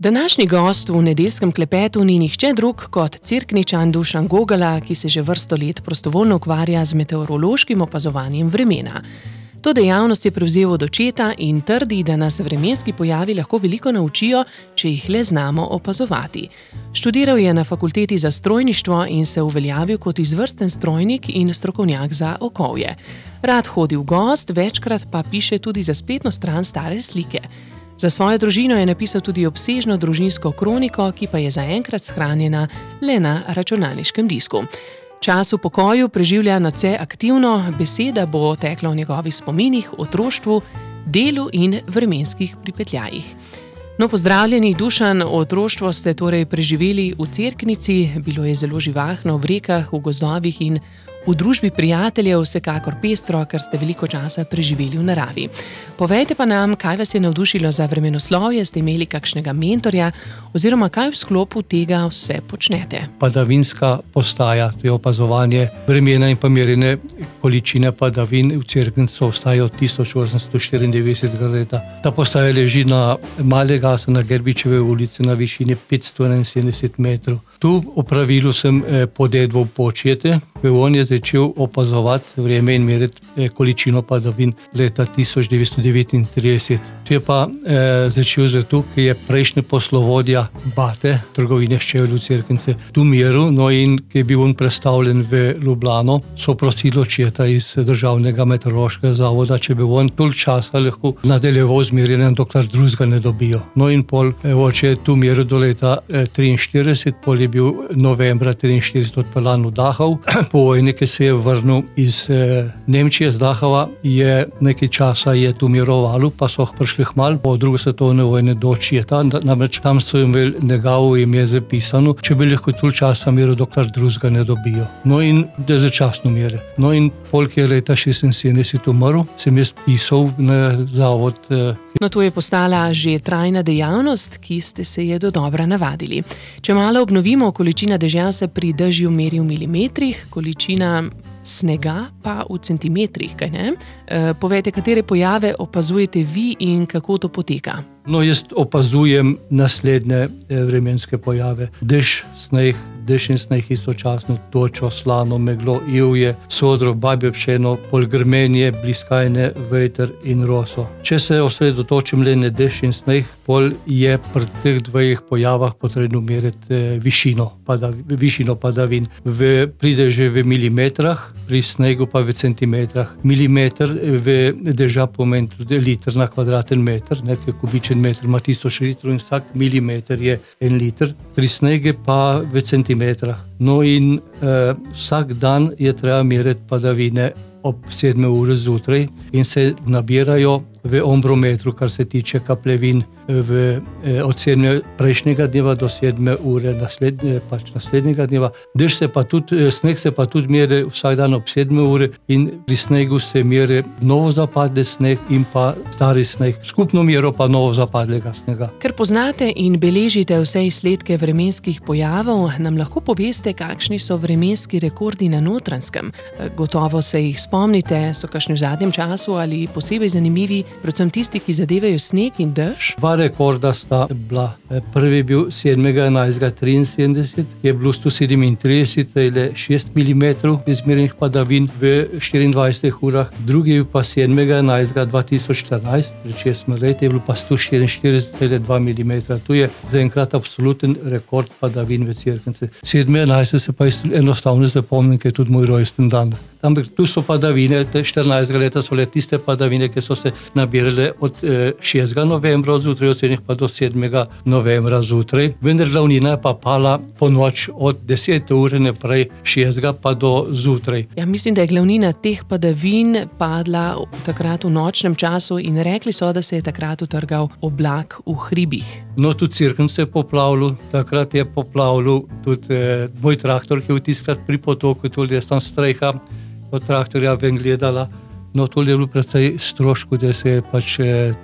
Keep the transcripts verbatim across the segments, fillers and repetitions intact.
Današnji gost v nedeljskem klepetu ni nihče drug kot Cerkničan Dušan Gogala, ki se že vrsto let prostovoljno ukvarja z meteorološkim opazovanjem vremena. To dejavnost je prevzel od očeta in trdi, da nas vremenski pojavi lahko veliko naučijo, če jih le znamo opazovati. Študiral je na fakulteti za strojništvo in se uveljavil kot izvrsten strojnik in strokovnjak za okovje. Rad hodi v gozd, večkrat pa piše tudi za spletno stran Stare slike. Za svojo družino je napisal tudi obsežno družinsko kroniko, ki pa je zaenkrat shranjena le na računalniškem disku. Čas v pokoju preživlja nadvse aktivno, beseda bo tekla o njegovih spominih, otroštvu, delu in vremenskih pripetljajih. No, pozdravljeni, Dušan, otroštvo ste torej preživeli v Cerknici, bilo je zelo živahno v rekah, v gozdovih in v družbi prijateljev, vsekakor pestro, ker ste veliko časa preživeli v naravi. Povejte pa nam, kaj vas je navdušilo za vremenoslovje, ste imeli kakšnega mentorja oziroma kaj v sklopu tega vse počnete? Padavinska postaja, to je opazovanje vremena in pa merjene količine padavin v Cerknici obstaja od tisoč osemsto štiriindevetdesetega leta. Ta postaja leži na Male Gase na Gerbičeve ulici na višini petsto enainsedemdeset metrov. Tu v pravilu sem eh, podedval počete, on je začel opazovati vreme in meriti eh, količino padavin leta tisoč devetsto devetintrideset. To je pa eh, začel zato, ker je prejšnji poslovodja Bate, trgovine Ščevelj v Cerknici, tu meril, no in ker je bil on predstavljen v Ljubljano, so prosili očeta iz Državnega meteorološkega zavoda, če bi on toliko časa lahko nadaljeval z merjenjem, dokler drugega ne dobijo. No in pol eh, oče je tu meril do leta eh, triinštirideset, pol je bil novembra triinštirideset odpeljan v Dachau. Po vojni, ki se je vrnil iz eh, Nemčije, z Dachava, je nekaj časa je tu mirovalo, pa so prišli hmal po druge svetovne vojne do očeta, namreč tam so imeli njegovo ime zapisano, če bi lahko toliko časa meril, dokler drugega ne dobijo. No in da začasno mere. No in pol, ki je leta šestinsedemdeset umrl, sem jaz pisal na zavod. Eh, No, to je postala že trajna dejavnost, ki ste se je do dobra navadili. Če malo obnovimo, količina dežja se pri dežju meri v milimetrih, količina snega pa v centimetrih, kaj ne? E, povejte, katere pojave opazujete vi in kako to poteka? No, jaz opazujem naslednje vremenske pojave. Dež, sneg, dež in sneg istočasno, točo, slano, meglo, ivje, sodro, babje pšeno, pol grmenje, bliskajne, veter in roso. Če se osredotočim le na dež in sneg, pol je pri teh dveh pojavah potrebno meriti eh, višino, padav, višino padavin. V, pride že v milimetrah, pri snegu pa v centimetrah. Milimeter v deža pomeni tudi liter na kvadraten meter, nekaj kubičen meter ima tisoč litrov in vsak milimeter je en liter, pri snege pa v centimetrah. No in eh, vsak dan je treba meriti padavine ob sedme ure zjutraj in se nabirajo v ombrometru, kar se tiče kaplevin v, eh, od sedme prejšnjega dneva do sedme ure naslednje, pač naslednjega dneva. Dež se pa tudi, sneg se pa tudi meri vsak dan ob sedme ure in pri snegu se meri novo zapadle sneg in pa stari sneg. Skupno mero pa novo zapadlega snega. Ker poznate in beležite vse izsledke vremenskih pojavov, nam lahko poveste, kakšni so vremenski rekordi na Notranjskem. Gotovo se jih spomnite, so kakšni v zadnjem času ali posebej zanimivi, predvsem tisti, ki zadevajo sneg in dež? Dva rekorda sta bila. Prvi je bil sedmega enajstega triinsedemdeset, je bilo sto sedemintrideset ali šest milimetrov izmerjenih padavin v štiriindvajsetih urah. Drugi je bil pa sedmega enajstega dva tisoč štirinajst, pred šestimi leti, je bilo pa sto štiriinštirideset ali dva milimetra. Tu je zaenkrat absoluten rekord padavin v Cerknici. sedmega enajstega se pa enostavno zapomnim, ker je tudi moj rojsten dan. Tam, tu so padavine, štirinajstega leta so le tiste padavine, ki so se nabirale od eh, šestega novembra od zjutraj, od sedmih pa do sedmega novembra zjutraj. Vendar glavnina je pa pala po noč od desete ure naprej, šestega pa do zjutraj. Ja, mislim, da je glavnina teh padavin padla takrat v nočnem času in rekli so, da se je takrat utrgal oblak v hribih. No, tudi Cerknico se je poplavilo, takrat je poplavilo tudi eh, moj traktor, ki je v tiskrat pri potoku, tudi jaz tam strejha od traktorja ven gledala. No, to je bilo precej stroško, da se je pač eh,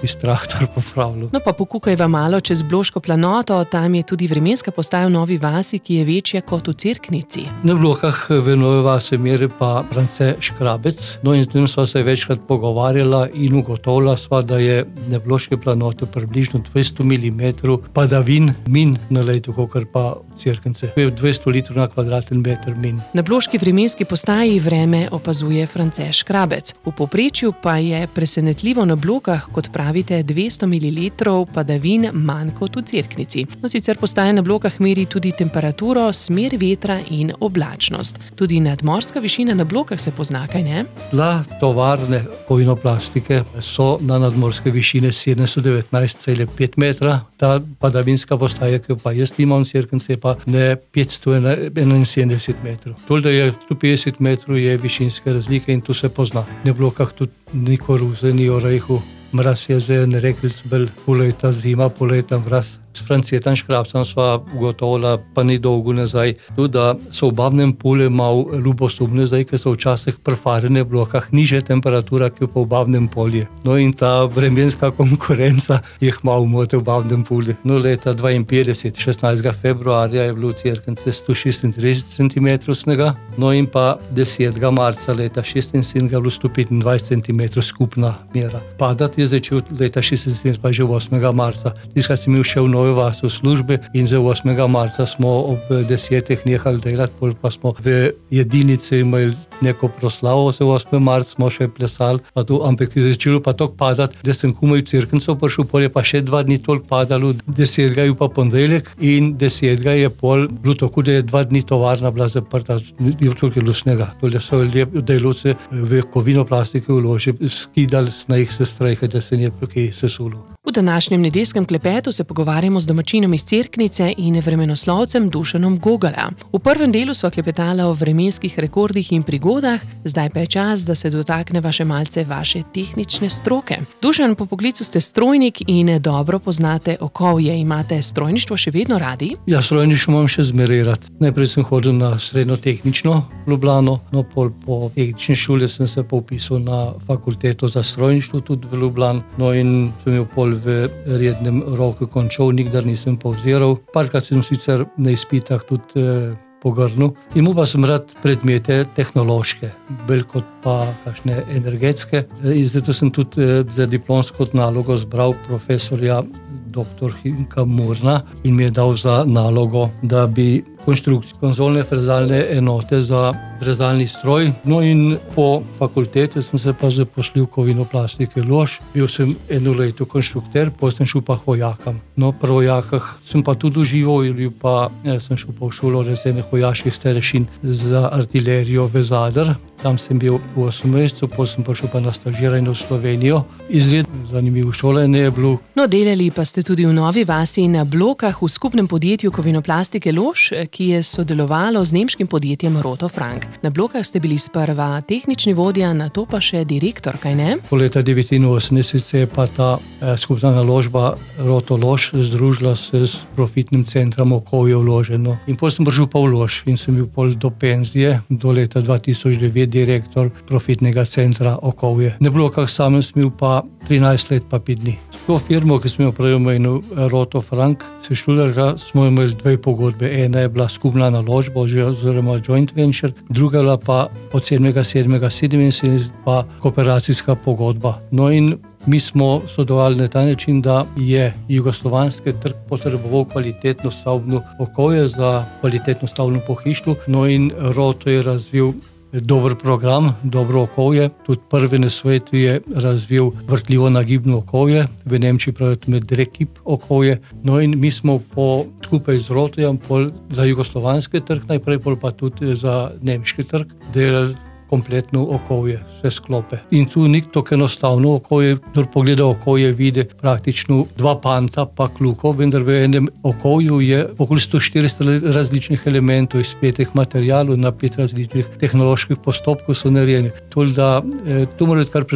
tisti traktor popravljal. No pa pokukajva malo čez Bloško planoto, tam je tudi vremenska postaja v Novi vasi, ki je večja kot v Cerknici. Na Blokah v Novi vasi meri pa France Škrabec. No in s tem sva se večkrat pogovarjala in ugotovila sva, da je na Bloške planote približno dvesto milimetrov padavin min na leto, kakor pa v Cerknici. To je dvesto litrov na kvadraten meter min. Na bloški vremenski postaji vreme opazuje France Škrabec. V povprečju pa je presenetljivo na Blokah, kot pravite, dvesto mililitrov padavin manj kot v Cerknici. No, sicer postaja na Blokah meri tudi temperaturo, smer vetra in oblačnost. Tudi nadmorska višina na Blokah se pozna, kaj ne? Tla tovarne kovinoplastike so na nadmorske višine sedemsto devetnajst celih pet metra. Ta padavinska postaja, ki pa jaz imam v Cerknici, pa ne petsto enainsedemdeset metrov. Tolda je sto petdeset metrov je višinske razlike in to se pozna. Na Blokah tudi ni koruze, ni orehov. Mraz je zdaj en rekelc bolj poleta zima, poleta mraz. S Francetom Škrabcem sva ugotovila, pa ni dolgo nazaj, tudi da so v Babnem Polju malo ljubosumne zdaj, ker so včasih prefarjene v Blokah nižja temperatura, ki pa v Babnem Polju. No in ta vremenska konkurenca jih malo mote v Babnem Polju. No, leta dvainpetdeset, šestnajstega februarja je bilo v Cerknici sto šestintrideset centimetrov snega, no in pa desetega marca leta šestinsedemdeset je bilo sto petindvajset centimetrov skupna mera. Padati je začel leta šestinsedemdeset pa že osmega marca. Tiskrat sem imel še v Novi vasi v službi in za osmega marca smo ob desetih nehali delati, pol pa smo v jedinici imeli neko proslavo, za osmega marca smo še plesali, pa to, ampak je začelo pa toliko padati, da sem komaj v Cerknico prišel, pol je pa še dva dni toliko padalo, desetega je pa ponedeljek in desetega je pol bilo tako, da je dva dni tovarna bila zaprta, je toliko je bilo snega. Tole so delavci v kovinoplastike vložili, skidali sneg se strehe, da se je kaj sesulo. V današnjem nedeljskem klepetu se pogovarjamo z domačinom iz Cerknice in vremenoslovcem Dušanom Gogala. V prvem delu sva klepetala o vremenskih rekordih in prigodah, zdaj pa je čas, da se dotakneva še malce vaše tehnične stroke. Dušan, po poklicu ste strojnik in dobro poznate okovje. Imate strojništvo še vedno radi? Ja, strojništvo imam še zmeraj rad. Najprej sem hodil na srednjo tehnično Ljubljano, no pol po tehnični šoli sem se pa vpisal na fakulteto za strojništvo tudi v Ljubljani, no in sem jo pol v rednem roku končal, nikdar nisem povziral. Parkrat sem sicer na izpitah tudi eh, pogrnil. Imel pa sem rad predmete tehnološke, bolj kot pa kakšne energetske. In zato sem tudi eh, za diplomsko nalogo zbral profesorja doktor Hinka Murna in mi je dal za nalogo, da bi konstrukcijo konzolne frezalne enote za frezalni stroj. No in po fakulteti sem se pa zaposlil v kovinoplastike Lož. Bil sem eno leto konstrukter, potem sem šel pa hojakam. No, pri hojakah sem pa tudi užival, pa ja, sem šel pa v šolo rezervnih hojaških starešin za artilerijo v Zadar. Tam sem bil osem mesecev, potem sem prišel pa na stažiranje v Slovenijo. Izredno zanimivo šolanje je bilo. No, delali pa ste tudi v Novi vasi na Blokah v skupnem podjetju kovinoplastike Lož, ki je sodelovalo z nemškim podjetjem Roto Frank. Na Blokah ste bili sprva tehnični vodja, nato pa še direktor, kaj ne? Po leta devetinosemdeset se je pa ta eh, skupna naložba Roto Lož združila se s profitnim centrom Okovje v Lože. No. In potem sem prišel pa v Lož in sem bil pol do penzije, do leta dva tisoč devet direktor profitnega centra Okovje. Na Blokah samem sem bil pa trinajst let pa pet dni. To firmo, ki smo jo prej omenil, Roto Frank, se študarja, smo imeli dve pogodbe. Ena je bila skupna naložba oziroma joint venture, druga je bila pa od sedmega sedmega sedeminsedemdeset pa kooperacijska pogodba. No in mi smo sodelovali na ta način, da je jugoslovanski trg potreboval kvalitetno stavbno okolje za kvalitetno stavbno pohištvo, no in Roto je razvil dober program, dobro okolje. Tudi prvi na svetu je razvil vrtljivo nagibno okolje, v Nemčiji pravijo med Drekip okolje. No in mi smo po, skupaj z Rotojem pol za jugoslovanski trg, najprej pol pa tudi za nemški trg delali kompletno okolje, vse sklope. In tu ni tako enostavno okolje, kdor pogleda okolje, vidi praktično dva panta pa kluko, vendar v enem okolju je okoli sto štiristo različnih elementov iz petih materialov na pet različnih tehnoloških postopkov so narejeni. Tolj da, eh, to mora biti kar precej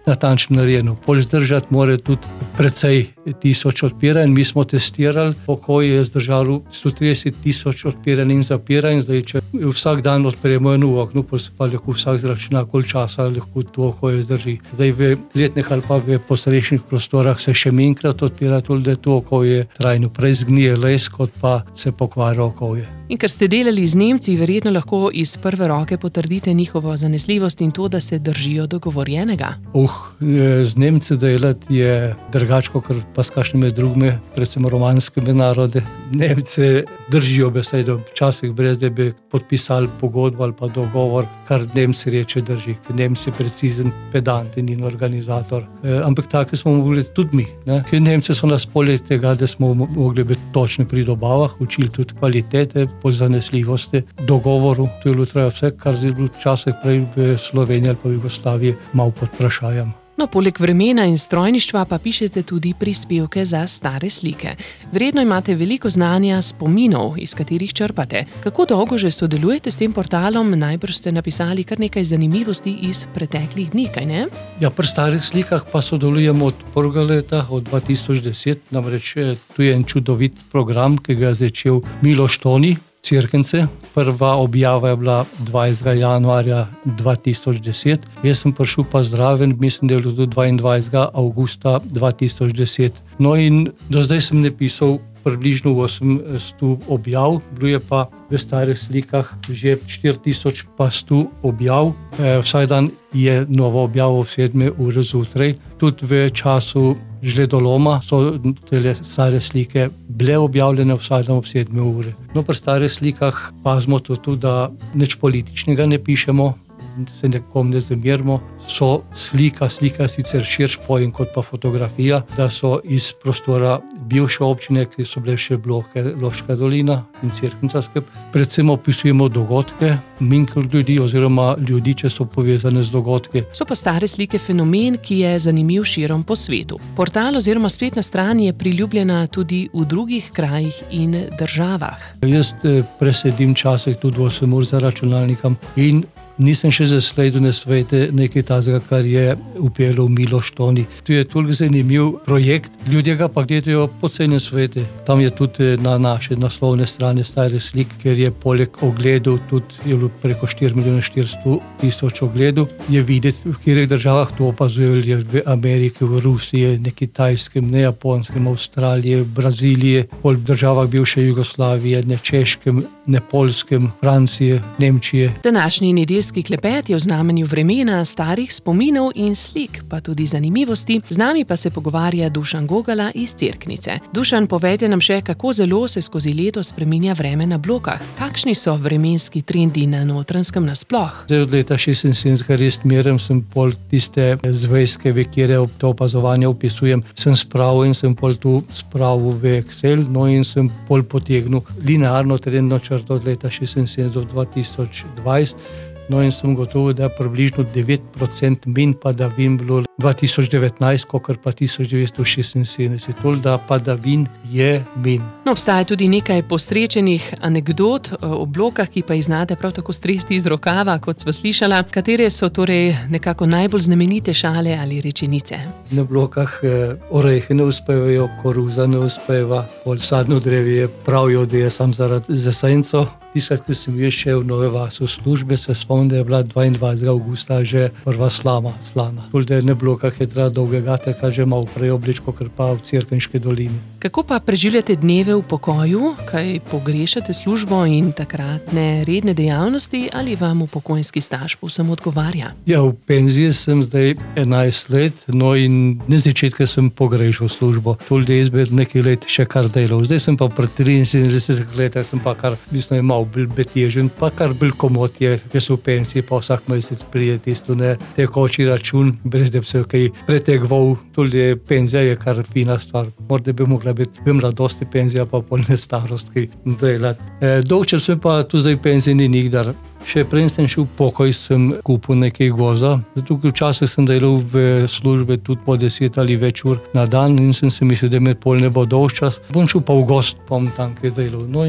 natančno narejeno. Pol zdržati mora tudi precej tisoč odpiranj. Mi smo testirali, kako je zdržalo sto trideset tisoč odpiranj in zapiranj. Zdaj, če vsak dan odpremo eno okno, pol se pa lahko vsak zračuna, koliko časa lahko to okolje zdrži. Zdaj v letnih ali pa v posrečnih prostorah se še menkrat odpira, tudi da to okolje trajno prej zgnije les, kot pa se pokvari okolje. In ker ste delali z Nemci, verjetno lahko iz prve roke potrdite njihovo zanesljivost in to, da se držijo dogovorjenega. Uh, z Nemci delati je drugače, kot pa s kakšnimi drugimi, predvsem romanskimi narodi. Nemci držijo besedo, včasih brez da bi podpisali pogodbo ali pa dogovor, kar Nemci reče drži. Nemci je precizen pedant in organizator. E, ampak tako smo mogli tudi mi. Ne? Ker Nemci so nas poleg tega, da smo mogli biti točni pri dobavah, učili tudi kvalitete, po zanesljivosti, dogovoru. To je bilo treba vse, kar je bilo včasih prej v Sloveniji ali pa v Jugoslaviji malo pod vprašajem. No, poleg vremena in strojništva pa pišete tudi prispevke za stare slike. Verjetno imate veliko znanja, spominov, iz katerih črpate. Kako dolgo že sodelujete s tem portalom? Najbrž ste napisali kar nekaj zanimivosti iz preteklih dni, kaj ne? Ja, pri starih slikah pa sodelujemo od prvega leta, od dva tisoč deset. Namreč tu je en čudovit program, ki ga je začel Miloš Toni, Cirkence. Prva objava je bila dvajsetega januarja dva tisoč deset. Jaz sem prišel pa zraven, mislim, da je bilo do dvaindvajsetega avgusta dva tisoč deset. No in do zdaj sem napisal približno osemsto objav, bilo je pa v starih slikah že štiri tisoč pa sto objav. E, vsak dan je nova objava v sedme ure zjutraj. Tudi v času žledoloma so te stare slike bile objavljene vsak dan ob sedme ure. No, pri starih slikah pazimo tudi, da nič političnega ne pišemo, se nekom ne zamerimo. So slika, slika sicer širš pojem kot pa fotografija, da so iz prostora bivše občine, ki so bile še bloke Loška dolina in Cerknica skupaj. Predvsem opisujemo dogodke, minko ljudi oziroma ljudi, če so povezane z dogodki. So pa stare slike fenomen, ki je zanimiv širom po svetu. Portal oziroma spletna stran je priljubljena tudi v drugih krajih in državah. Jaz presedim časih tudi osem ur za računalnikom in nisem še zasledil na svete nekaj tazga, kar je upeljal Miloš Toni. To je toliko zanimiv projekt, ljudje ga pa gledajo po celem svete. Tam je tudi na naše naslovne strane starih slik, ker je poleg ogledov tudi je bilo preko štiri milijone štiristo tisoč ogledov. Je videti, v katerih državah to opazujejo, v Ameriki, v Rusiji, na Kitajskem, na Japonskem, Avstraliji, Braziliji, v državah bivše Jugoslavije, na Češkem, na Poljskem, Franciji, Nemčije. Današnji nedeljski klepet je v znamenju vremena, starih spominov in slik, pa tudi zanimivosti. Z nami pa se pogovarja Dušan Gogala iz Cerknice. Dušan, povejte nam še, kako zelo se skozi leto spreminja vreme na blokah. Kakšni so vremenski trendi na Notranjskem nasploh? Zdaj od leta šestinsedemdeset res merem, sem pol tiste zvezke, v kjere to opazovanje opisujem, sem spravil in sem pol tu spravil v Excel, no in sem pol potegnil linearno trendno črto od leta šestinsedemdeset do dva tisoč dvajset. No in sem gotovo, da je približno devet procentov manj padavin bilo dva tisoč devetnajst, kakor pa tisoč devetsto šestinsedemdeset. Tol, da padavin je manj. No, obstaja tudi nekaj posrečenih anekdot o blokah, ki pa jih znate prav tako stresti iz rokava, kot sva slišala. Katere so torej nekako najbolj znamenite šale ali rečenice? Na blokah eh, orehe ne uspevajo, koruza ne uspeva, pol sadno drevje pravijo, da je sam zaradi zasenco. Tiskrat, ko sem jaz šel v Nove Vas v službe, se spomnim, da je bila dvaindvajsetega avgusta že prva slama, slana. Tudi da je na blokah je treba dolgega, ter že malo prej obličko, ker pa v Cerkniški dolini. Kako pa preživljate dneve v pokoju? Kaj pogrešate službo in takratne redne dejavnosti ali vam upokojenski staž povsem odgovarja? Ja, v penziji sem zdaj enajst let, no in na začetku sem pogrešal službo. Tudi da jaz bi nekaj let še kar delal. Zdaj sem pa pri triinsedemdesetih letih, sem pa kar, mislim, malo bolj betežen, pa kar bolj komod je, ker so v pensiji, pa vsak mesec prije tisto ne tekoči račun, brez da bi se kaj pretegoval. Tudi penzija je kar fina stvar. Morda bi mogla biti v mladosti penzija, pa pol ne starost kaj delati. E, dolgčas sem pa tu zdaj v penziji ni nikdar. Še prej sem šel v pokoj, sem kupil nekaj goza. Zato, ker včasih sem delal v službe tudi po deset ali več ur na dan in sem si mislil, da me pol ne bo dolgčas. Bom šel pa v gost, pa bom tam kaj delal. No in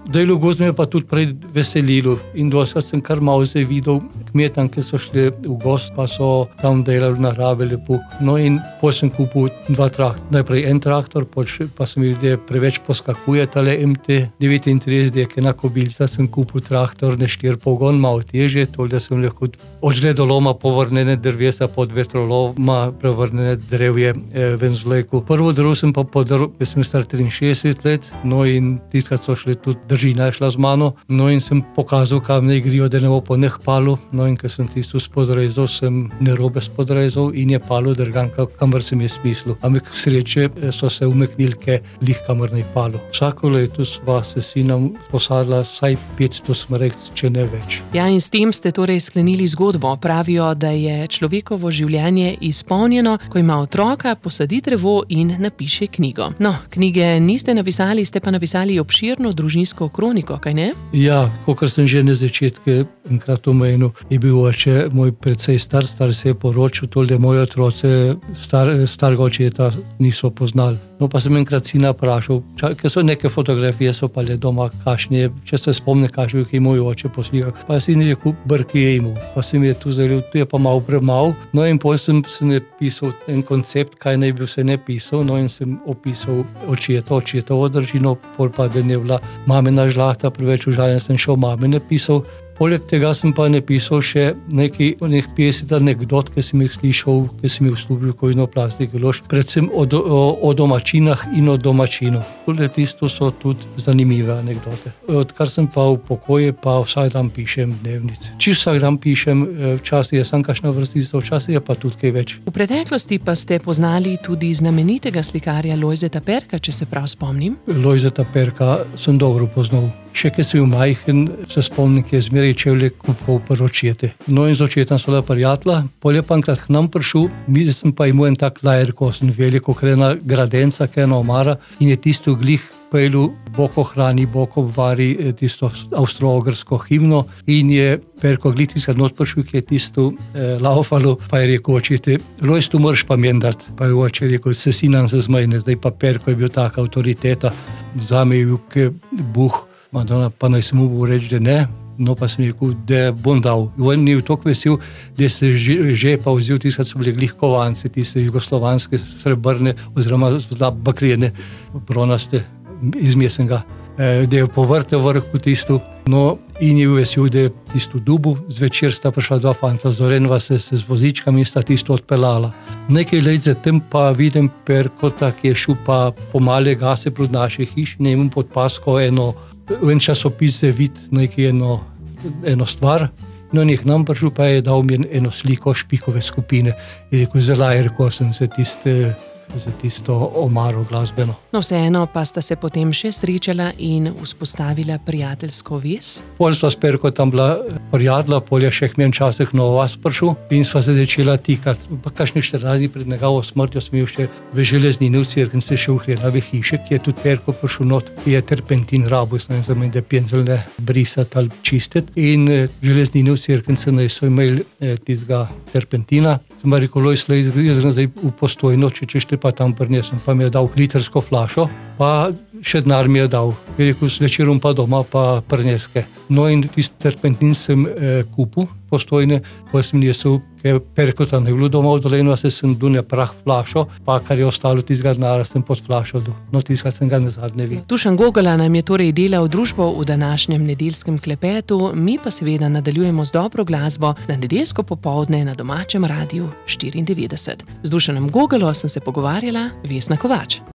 Delo v gozdu me pa tudi prej veselilo in doskrat sem kar malo zdaj videl kmetam, ki so šli v gozd, pa so tam delali v naravi lepo. No in potem sem kupil dva traktor, najprej en traktor, pa sem videl, da preveč poskakuje tale M T devetintrideset, ki je ena kobilica, sem kupil traktor, ne štir pogon, malo težje, to, da sem lahko od žledoloma povrnjene drvesa, pod vetroloma prevrnjene drevje eh, ven z vleku. Prvo drevo sem pa podrl, jaz sem star triinšestdeset let, no in tiskrat so šli tudi držina je šla z mano, no in sem pokazal, kam ne igrijo, da ne bo po njih palo, no in ko sem tisto spodrezal, sem nerobe spodrezal in je palo drgan, kamor sem je smislil. Ampak sreče so se umeknili, ke lih kamor ne palo. Vsako leto sva se sinom posadila vsaj petsto smrekt, če ne več. Ja, in s tem ste torej sklenili zgodbo. Pravijo, da je človekovo življenje izpolnjeno, ko ima otroka, posadi drevo in napiše knjigo. No, knjige niste napisali, ste pa napisali obširno družinsko kroniko, kaj ne? Ja, kakor sem že na začetku enkrat omenil, je bil oče moj precej star, star se je poročil, tole moje otroce star, starega očeta niso poznali. No, pa sem enkrat sina vprašal, ker so neke fotografije, so pa le doma kašne, če se spomne, kašne, ki je moj oče po slikah. Pa je sin rekel, brki je imel. Pa sem je tu zalil, tu je pa malo premalo. No in potem sem se napisal en koncept, kaj naj bi vse ne pisal, no in sem opisal očeta, očetovo družino, pol pa, da ne bila mamina žlahta, preveč užaljen sem šel mame napisal. Poleg tega sem pa napisal še nekaj, nekaj petdeset anekdot, ki sem jih slišal, ki sem jih vstopil v Kozinoplastiki Lož, predvsem o, do, o, o domačinah in o domačinu. Tole tisto so tudi zanimive anekdote. Odkar sem pa v pokoju, pa vsak dan pišem dnevnice. Čisto vsak dan pišem, včasih je samo kakšna vrstica, včasih je pa tudi kaj več. V preteklosti pa ste poznali tudi znamenitega slikarja Lojzeta Perka, če se prav spomnim. Lojzeta Perka sem dobro poznal. Še ko sem bil majhen, se spomnim, ki je zmeraj čevlje kupoval pri očete. No in z očetom so bila prijatelja, pol je pa enkrat k nam prišel, mi sem pa imel en tak lajer, ko sem veliko krena gradenca, ki je ena omara in je tisto glih pejlu, boko hrani, boko vari tisto avstro-ogrsko himno in je Perko glih tiskrat not prišel, ki je tisto eh, laufalo, pa je rekel očete, Lojz, tu moraš pa mendati. Pa je oče rekel, se sinam se zmejne, zdaj pa Perko je bil taka avtoriteta, zame je bil ke buh. Madonna, pa naj se mu bo reči, da ne, no pa sem rekel, da bom dal. On je toliko vesel, da se že, že pa vzel tiskrat so bile glih kovance, tiste jugoslovanske, srebrne oziroma bakrene, bronaste, iz mesenga, da je povrtel vrhu tisto, no in je vesel, da je tisto dubu, zvečer sta prišla dva fanta z Dorenova se, se z vozičkami in sta tisto odpeljala. Nekaj let zatem pa vidim Perkota, ki je šel pa pomale gase proti naši hiši, ne imam pod pasko eno en časopis je vid nekaj eno, eno stvar, no njih nam prišel pa je dal mi eno sliko Špikove skupine. Je rekel, zelajer, ko sem se tiste, za tisto omaro glasbeno. No vseeno pa sta se potem še srečala in vzpostavila prijateljsko vez. Pol sva s Perko tam bila prijatelja, pol je še kmen časih novo vas prišel in sva se začela tikati. Pa kakšne štirinajst dni pred njegovo smrtjo sem bil še v železnini v Cerknici, še v Hrenavi hiše, ki je tudi Perko prišel not, ki je terpentin rabo, sem za meni, da penzelne brisati ali čistiti. In eh, železnini v Cerknici naj so imeli eh, tistega terpentina. Sem pa rekel, Lojz, jaz grem zdaj v Postojno, če češ te pa tam prinesem, pa mi je dal litrsko flašo, pa še denar mi je dal. Je rekel, s večerom pa doma, pa prineske. No in tisti terpentin sem eh, kupil Postojne, pa sem nesel, ker Perkota ne bilo doma v Dolenju, se sem dunja prah flašo, pa kar je ostalo tistega denara, sem pod flašo do. No, tistega sem ga nazadnje videl. Dušan Gogala nam je torej delal družbo v današnjem nedeljskem klepetu, mi pa seveda nadaljujemo z dobro glasbo na nedeljsko popoldne na domačem radiu štiriindevetdeset. Z Dušanom Gogalo sem se pogovarjala, Vesna Kovač.